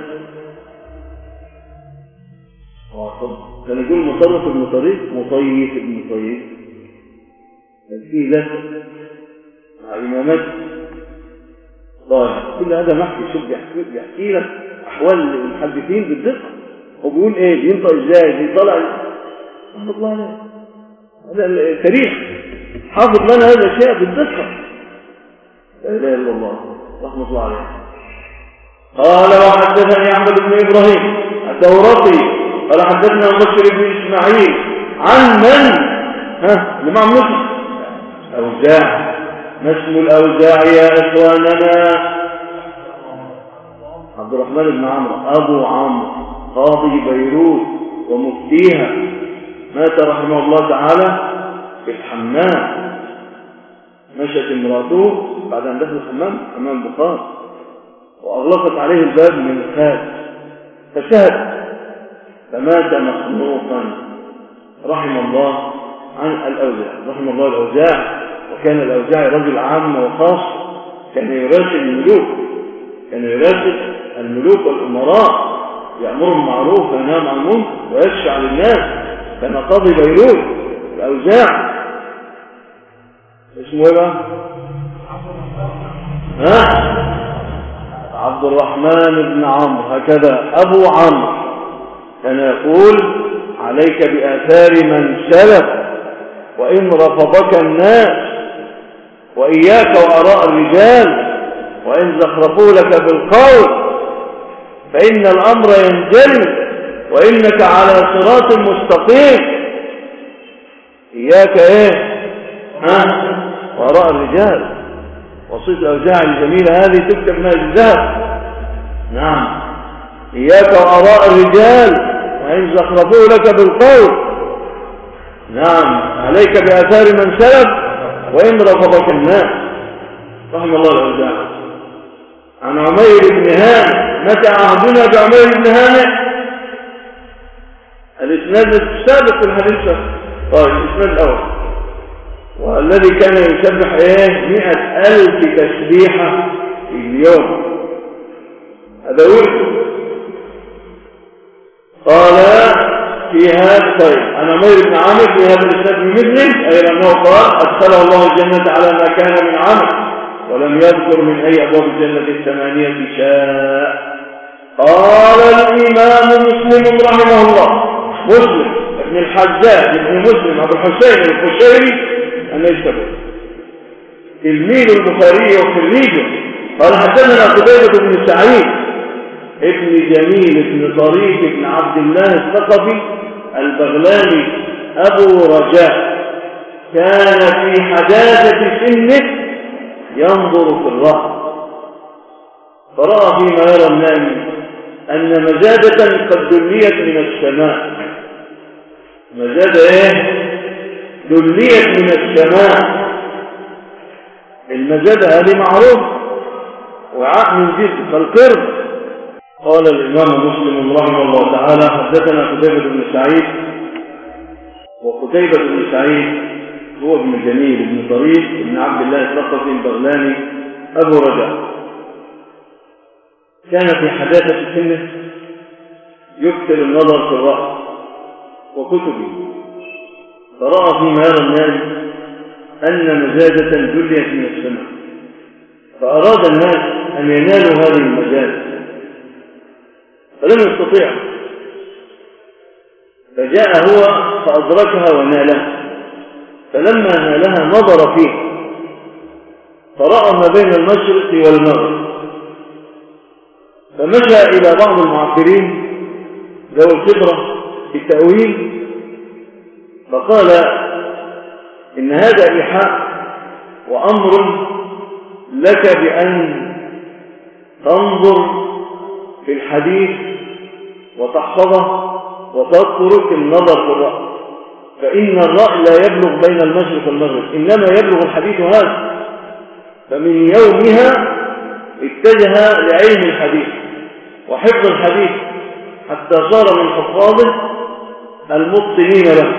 كان يقول مصرف بن طريق، مطيف بن طيب. كان فيه لسنة مع إمامته. طيب كل هذا محكي. شوف بيحكي لك أحوال المحدثين بالدقة. هو بيقول إيه، بينطق إزاي، بيطلع رحمة الله عليه. هذا التاريخ حافظ لنا هذا الشيء بالدقة. لا إله إلا الله رحمة الله عليه. قال وحدثني أحمد بن إبراهيم الدورقي قال حدثنا بكر بن إسماعيل عن من؟ الإمام مسلم أوزاعي. ما اسم الأوزاعي يا إخواننا؟ عبد الرحمن بن عمرو أبو عمرو قاضي بيروت ومفتيها، مات رحمه الله تعالى في الحمام. مشت امراته بعد أن دخل الحمام، حمام بخار، وأغلقت عليه الباب من الخارج فشهد فمات مخنوقا. رحم الله عن الأوزاعي، رحم الله الأوزاعي. وكان الأوزاعي رجل عام وخاص، كان يراسل الملوك، كان يراسل الملوك والأمراء، يأمرهم بالمعروف وينهاهم عن المنكر ويشفع للناس. كان قاضي بيروت الأوزاعي. اسمه ايه بقى؟ عبد الرحمن بن عمرو، هكذا أبو عمرو. كان يقول عليك بآثار من سلف وإن رفضك الناس، وإياك وآراء الرجال وإن زخرفوا لك بالقول، فإن الأمر ينجلي وإنك على صراط مستقيم. إياك إيه؟ وآراء الرجال. وصية الأوزاعي الجميلة هذه تكتب منها الذهب. نعم. إياك وآراء الرجال وإن زخرفوا لك بالقول. نعم. عليك بآثار من سلف وإن رفضك الناس. رحم الله الأوزاعي. عن عمير بن هانئ. متى عهدنا بعمير بن هانئ؟ الإسناد السابق في الحديث. طيب الإسناد الأول والذي كان يسبح 100,000 تسبيحة في اليوم، هذا ورد. قال في هذا طيب عن عمير بن عامر في هذا الإسناد بمثله، أي أنه قال أدخله الله الجنة على ما كان من عمل، ولم يذكر من أي أبواب الجنة 8 شاء. قال الإمام مسلم رحمه الله، مسلم ابن الحجاج ابن مسلم أبو الحسين القشيري النيسابوري تلميذ البخاري وخريجه، قال حدثنا قتيبة بن سعيد ابن جميل بن طريف بن عبد الله الثقفي البغلاني أبو رجاء، كان في حداثة سنه ينظر في الرأي، فرأى فيما يرى النائم أن مزادة قد دليت من السماء. مزادة دليت من السماء. المزادة هذه معروف، وعاء من جلد فالقرب. قال الإمام مسلم رحمه الله تعالى حدثنا قتيبة بن سعيد، وقتيبة بن سعيد هو ابن جميل بن طريف بن عبد الله الثقفي البغلاني أبو رجاء، كان في حداثة سنه يكثر النظر في الرأي وكتبه، فرأى فيما يرى الناس أن مزادة دليت من السماء، فأراد الناس أن ينالوا هذه المزادة فلم يستطيع، فجاء هو فأدركها ونالها، فلما نالها نظر فيه فرأى ما بين المشرق والمغرب، فمشى إلى بعض المعبرين ذوي الخبرة في التأويل فقال إن هذا إيحاء وأمر لك بأن تنظر في الحديث وتحفظه وتترك النظر في الرأي، فإن الرأي لا يبلغ بين المشرق والمغرب، إنما يبلغ الحديث هذا. فمن يومها اتجه لعلم الحديث وحفظ الحديث حتى صار من حفاظه المتقنين له.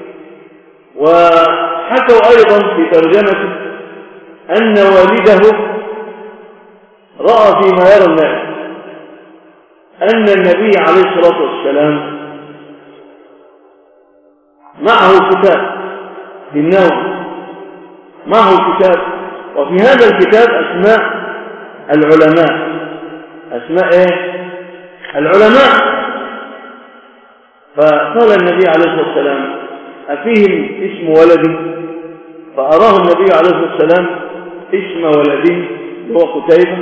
وحكوا أيضا في ترجمته أن والده رأى فيما يرى الناس أن النبي عليه الصلاة والسلام معه كتاب في النوم، معه كتاب، وفي هذا الكتاب أسماء العلماء، أسماء العلماء. فقال النبي عليه الصلاة والسلام أفيهم اسم ولدي؟ فأراه النبي عليه الصلاة والسلام اسم ولده هو قتيبة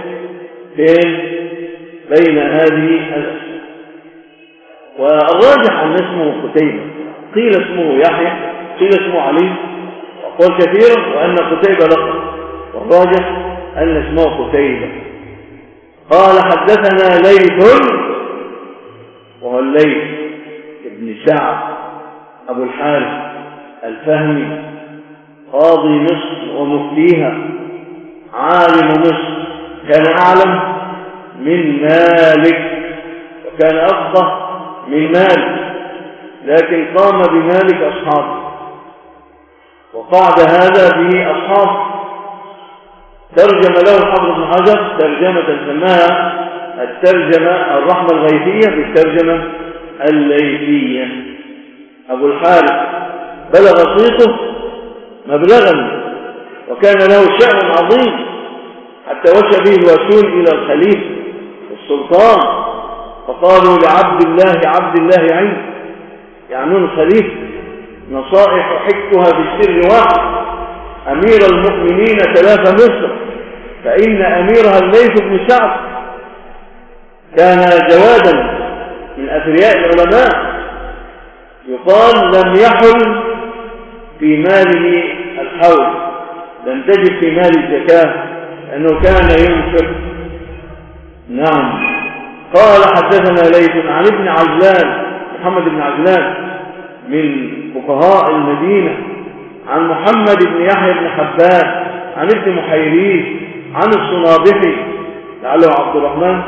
بين هذه الأسماء، والراجح أن اسمه قتيبة، قيل اسمه يحيى، قيل اسمه علي، وقال كثيرا وأن قتيبة لقب، والراجح أن اسمه قتيبة. قال حدثنا ليث، وهو الليث ابن سعد أبو الحارث الفهمي قاضي مصر ومفتيها، عالم مصر، كان أعلم من مالك وكان أفقه من مالك، لكن قام بمالك أصحابه، وقعد هذا به أصحابه. ترجم له الحافظ ابن حجر ترجمة سماها الترجمة الرحمة الغيثية بالترجمة الليثية. أبو الحارث بلغ صيته مبلغا، وكان له شأن عظيم حتى وشى به الواشون إلى الخليفة والسلطان، فقالوا لعبد الله عين، يعنون الخليفة، نصائح حكتها بالسر واحد، أمير المؤمنين 3 مصر، فإن أميرها الليث بن سعد كان جوادا من أثرياء العلماء، يقال لم يحل في ماله الحول، لم تجد في مال الزكاة لأنه كان ينفق. نعم. قال حدثنا ليث عن ابن عجلان، محمد بن عجلان من فقهاء المدينة، عن محمد بن يحيى بن حبان، عن ابن محيريز، عن الصنابحي لعله عبد الرحمن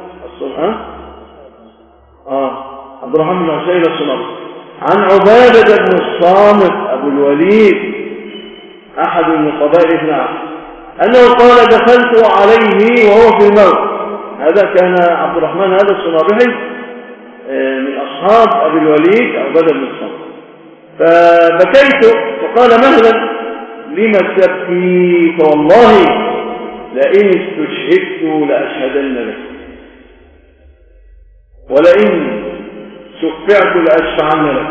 عبد الرحمن بن عشير. الصنابحي عن عبادة بن الصامت أبو الوليد أحد النقباء 12 أنه قال دخلت عليه وهو في الموت. هذا كان عبد الرحمن هذا الصنابحي من أصحاب أبي الوليد أو بدر بن الصمت. فبكيت فقال مهلا لما تبكي؟ فوالله لئن استشهدت لأشهدن لك، ولئن شفعت لأشفعن لك،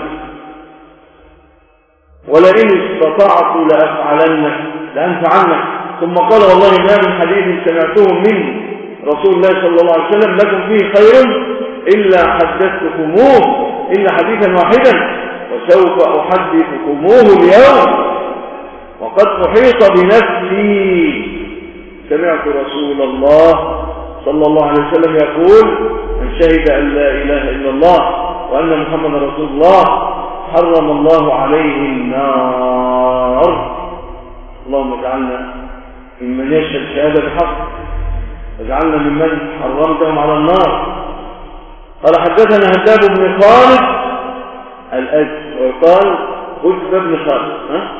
ولئن استطعت لأنفعنك. ثم قال والله ما من حديث سمعته من رسول الله صلى الله عليه وسلم لكم فيه خير إلا حدثتكموه إلا حديثا واحدا وسوف أحدثكموه اليوم وقد أحيط بنفسي. سمعت رسول الله صلى الله عليه وسلم يقول من شهد أن لا إله إلا الله وأن محمد رسول الله حرم الله عليه النار. اللهم اجعلنا ممن يشهد شهادة بحق، واجعلنا ممن حرمتهم على النار. قال حدثنا هداب بن خالد الأزدي وقال عتبة بن خالد.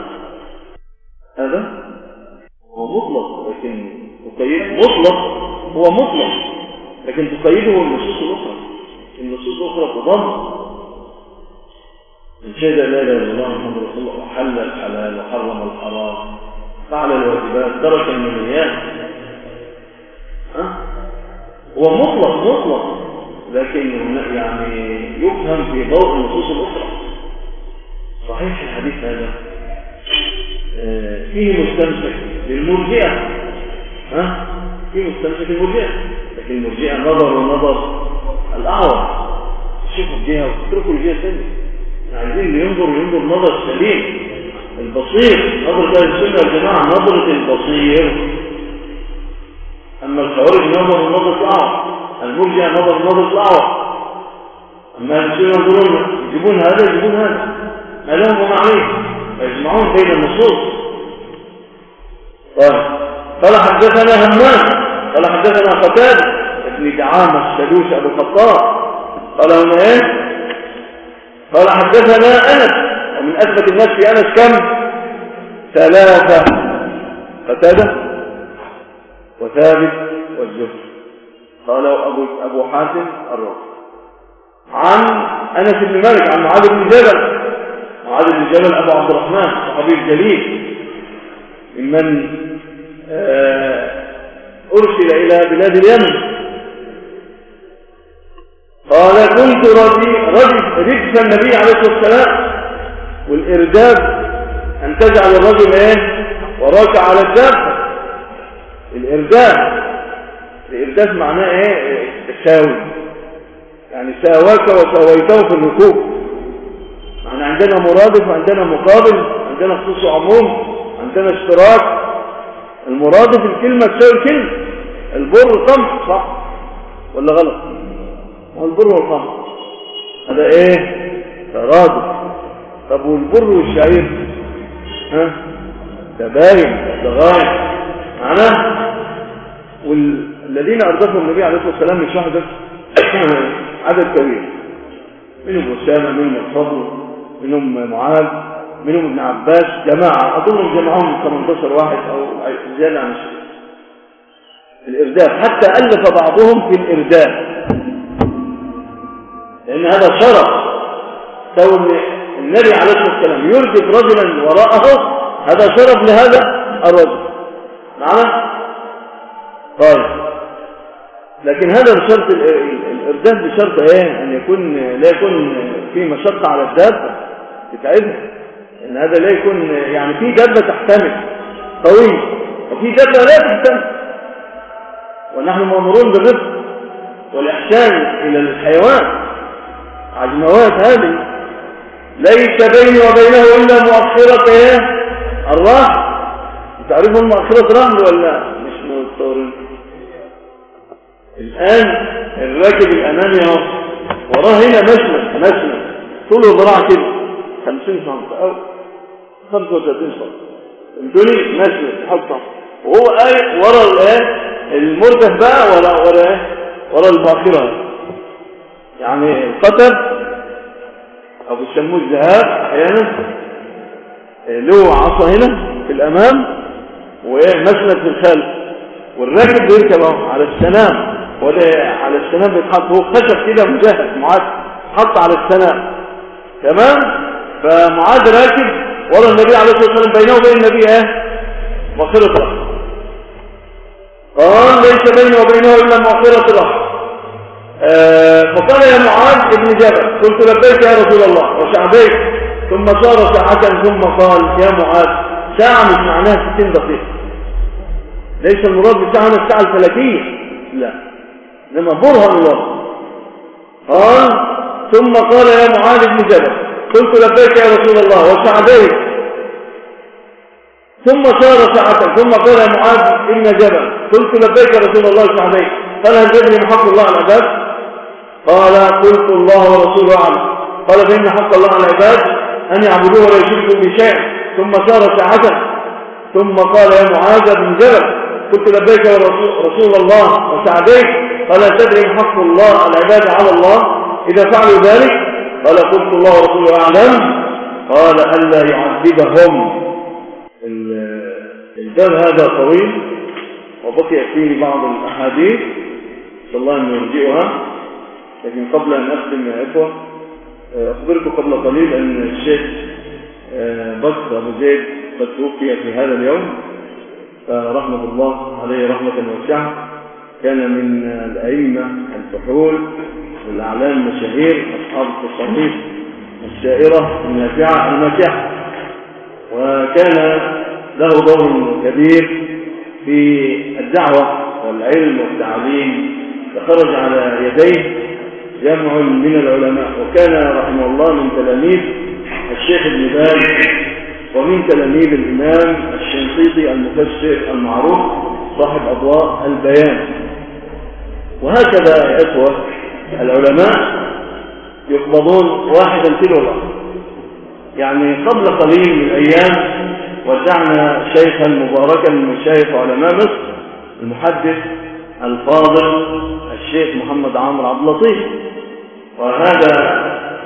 هذا هو مطلق، لكن تقيد مطلق هو مطلق لكن تقيده النصوص الأخرى. النصوص الأخرى تضم من شهد لا إله إلا الله محمد رسول الله وحل الحلال وحرم الحرام فعل الواجبات ترك المنهيات. هو مطلق لكن يعني يفهم في ضوء النصوص الأخرى. صحيح الحديث هذا فيه مستمسك للمرجئة، فيه مستمسك للمرجئة، لكن المرجئة نظر الأعور، يشوفوا الجهة وتتركوا الجهة الثانية. عايزين اللي ينظر نظر سليم البصير، نظرة أهل السنة والجماعة نظرة البصير. أما الخوارج نظرة الأعور، المرجئة نظرة الأعور. أما أهل السنة ينظرون يجيبون هذا ما لهم وما عليه، فيجمعون بين النصوص. قال حدثنا همام قال حدثنا قتادة ابن دعامة السدوس أبو الخطاب قال هنا ايه؟ قال حدثنا أنس، ومن أثبت الناس في أنس كم؟ 3: قتادة وثابت والزهري. قال أبو حاتم الرازي عن أنس بن مالك عن معاذ بن جبل أبو عبد الرحمن صحابي الجليل ممن أرسل إلى بلاد اليمن. قال كنت ردف النبي عليه الصلاة والسلام، والإرداب أن تجعل الرجل وراك على الدابة. الإرداب معناه التساوي، يعني ساواك وسويته في الركوب. معنى عندنا مرادف وعندنا مقابل، عندنا خصوص وعموم، عندنا اشتراك. المرادف الكلمة تساوي كلمة. البر قمح صح ولا غلط؟ والبر والقمح هذا ترادف. طب والبر والشعير تباين تغاين معناه. والذين أردفهم النبي عليه الصلاة والسلام من شهدة عدد كبير، منهم أسامة، منهم الفضل، منهم معاذ، منهم ابن عباس، جماعة أظنهم جمعهم 18 واحد أو زيادة عن الشيء. الإرداف حتى ألف بعضهم في الإرداف، لأن هذا شرف. كون النبي عليه الصلاة والسلام يردف رجلا وراءه هذا شرف لهذا الرجل معنا. طيب لكن هذا بشرط الإرداف بشرط أن يكون لا يكون في مشقة على الدابة تتعبها، إن هذا لا يكون يعني في دابة تحتمل طويل وفي دابة لا تحتمل. ونحن مأمورون بالرفق والإحسان إلى الحيوان. عجموات هذه ليس بيني وبينه إلا مؤخرة الرحل. تعرفون مؤخرة رحل ولا مش متصورين؟ الآن الراكب الأمامي اهو وراه هنا مسند طوله ذراع كده 50 سم أو 35 سم، فهمتوني؟ مسند حطه وهو ورا المردف بقى ورا الباخرة، يعني القتب أو بيسموه الذهاب أحيانا له عصا هنا في الأمام ومسند في الخلف، والراكب بيركب على السنام، وده على السنام بيتحط، هو خشب كده مجهز معاذ حط على السنام تمام. فمعاذ راكب ورا النبي عليه الصلاة والسلام، بينه وبين النبي مؤخرة رحم. قال ليس بينه وبينه إلا مؤخرة رحم. فقال يا معاذ ابن جبل، قلت لبيك يا رسول الله وسعديك، ثم صار ساعة، ثم قال يا معاذ ساعة مش معناها 60 دقيقة، ليس المراد بالساعة الساعة الفلكية، لا، إنما برهن الله. قال ثم قال يا معاذ بن جبل، قلت لبيك يا رسول الله وسعديك، ثم صار ساعة، ثم قال يا معاذ بن جبل، قلت لبيك يا رسول الله وسعديك، قال هل تدري ما حق الله على العباد؟ قال قلت الله ورسوله أعلم. قال فإن حق الله على العباد أن يعبدوه ولا يشركوا بشيء. ثم صار ساعة، ثم قال يا معاذ بن جبل، قلت لبيك يا رسول الله وسعديك، قال تدري ما حق الله على العباد على الله إذا فعلوا ذلك؟ قال قلت الله ورسوله أعلم. قال ألا يعذبهم. الباب هذا طويل وبقي فيه بعض الأحاديث، صلى الله أن يرجئها، لكن قبل أن أختم يا إخوة أخبركم قبل قليل أن الشيخ بكر أبو زيد قد توفي في هذا اليوم، فرحمة الله عليه رحمة واسعة. كان من الأئمة الفحول والأعلام المشاهير، أصحاب التصانيف الشائرة النافعة الماتعة، وكان له دور كبير في الدعوة والعلم والتعليم، فخرج على يديه جمع من العلماء، وكان رحمه الله من تلاميذ الشيخ ابن باز ومن تلاميذ الإمام الشنقيطي المفسر المعروف صاحب أضواء البيان. وهكذا يا إخوة العلماء يقبضون واحدا تلو الآخر. يعني قبل قليل من أيام ودعنا شيخا مباركا من مشايخ علماء مصر، المحدث الفاضل الشيخ محمد عمرو عبد اللطيف. وهذا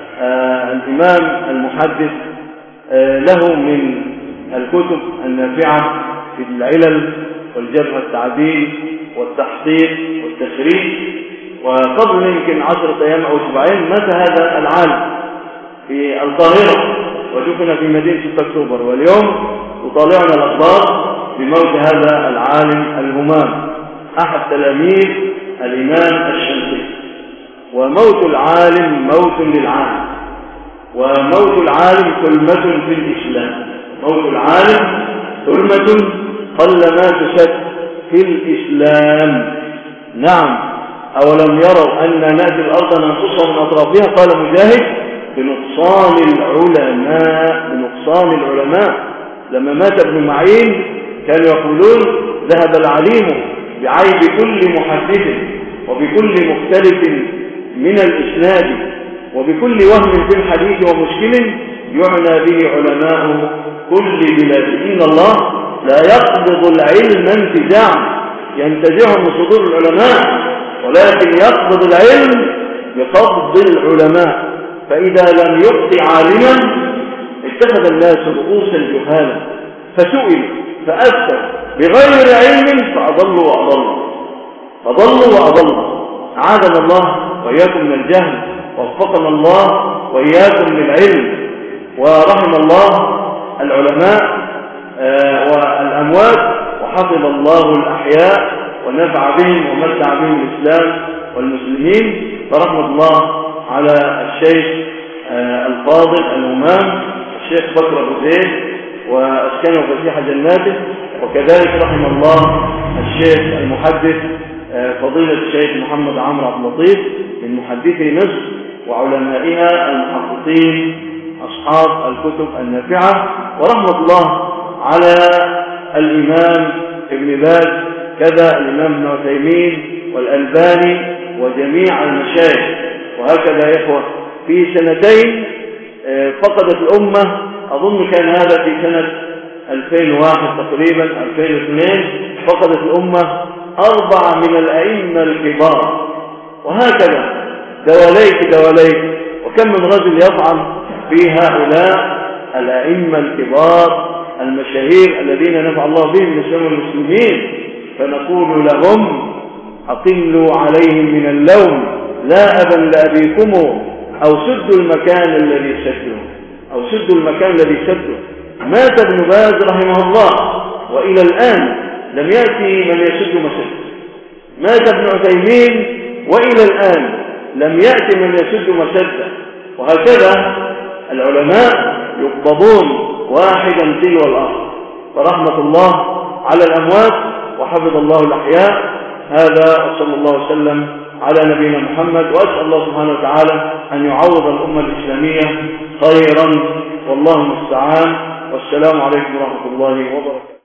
الإمام المحدث له من الكتب النافعة في العلل والجرح والتعديل والتحقيق والتخريج. وقبل يمكن 10 أيام أو 7 مات هذا العالم في القاهرة ودفن في مدينة 6 أكتوبر، واليوم تطالعنا الأخبار بموت هذا العالم الهمام أحد تلاميذ الإمام الشنقيطي. وموت العالم موت للعالم، وموت العالم ثلمة في الإسلام. موت العالم ثلمة قلما تشد في الإسلام. نعم، أولم يروا أن نأتي الأرض ننقصها من أطرافها؟ قال مجاهد بنقصان العلماء، بنقصان العلماء. لما مات ابن معين كانوا يقولون ذهب العليم بعيب كل محدث وبكل مختلف من الإسناد وبكل وهم في الحديث ومشكل يعنى به علماء كل بلاد. إن الله لا يقبض العلم انتزاعا ينتزعه من صدور العلماء، ولكن يقبض العلم بقبض العلماء. فإذا لم يبق عالما اتخذ الناس رؤوسا جهالا فسئل فأفتوا بغير علم فأضلوا وأضلوا. أعاذنا الله وإياكم من الجهل، ووفقنا الله وإياكم للعلم، ورحم الله العلماء والأموات، وحفظ الله الأحياء ونفع بهم ومتع بهم الإسلام والمسلمين. فرحمة الله على الشيخ الفاضل الهمام الشيخ بكر أبو زيد وأسكنه فسيح جناته. وكذلك رحم الله الشيخ المحدث فضيلة الشيخ محمد عمرو عبد اللطيف من محدثي مصر وعلمائها المحققين أصحاب الكتب النافعة. ورحمة الله على الإمام ابن باز، كذا الإمام ابن عثيمين والألباني وجميع المشايخ. وهكذا يا إخوة في 2 سنين فقدت الأمة، أظن كان هذا في سنة 2001 تقريبا 2002، فقدت الأمة 4 من الأئمة الكبار. وهكذا دواليك، وكم من رجل يطعن في هؤلاء الأئمة الكبار المشاهير الذين نفع الله بهم الإسلام والمسلمين، فنقول لهم أقلوا عليهم من اللوم لا أبا لأبيكم، أو سدوا المكان الذي سدوا. مات ابن باز رحمه الله وإلى الآن لم يأتي من يسد مسد. مات ابن عثيمين وإلى الآن لم يأتي من يسد مسدا. وهكذا العلماء يقبضون واحدا تلو الآخر، فرحمة الله على الأموات وحفظ الله الأحياء. هذا وصلى الله وسلم على نبينا محمد، وأسأل الله سبحانه وتعالى أن يعوض الأمة الإسلامية خيرا، والله المستعان. والسلام عليكم ورحمة الله وبركاته.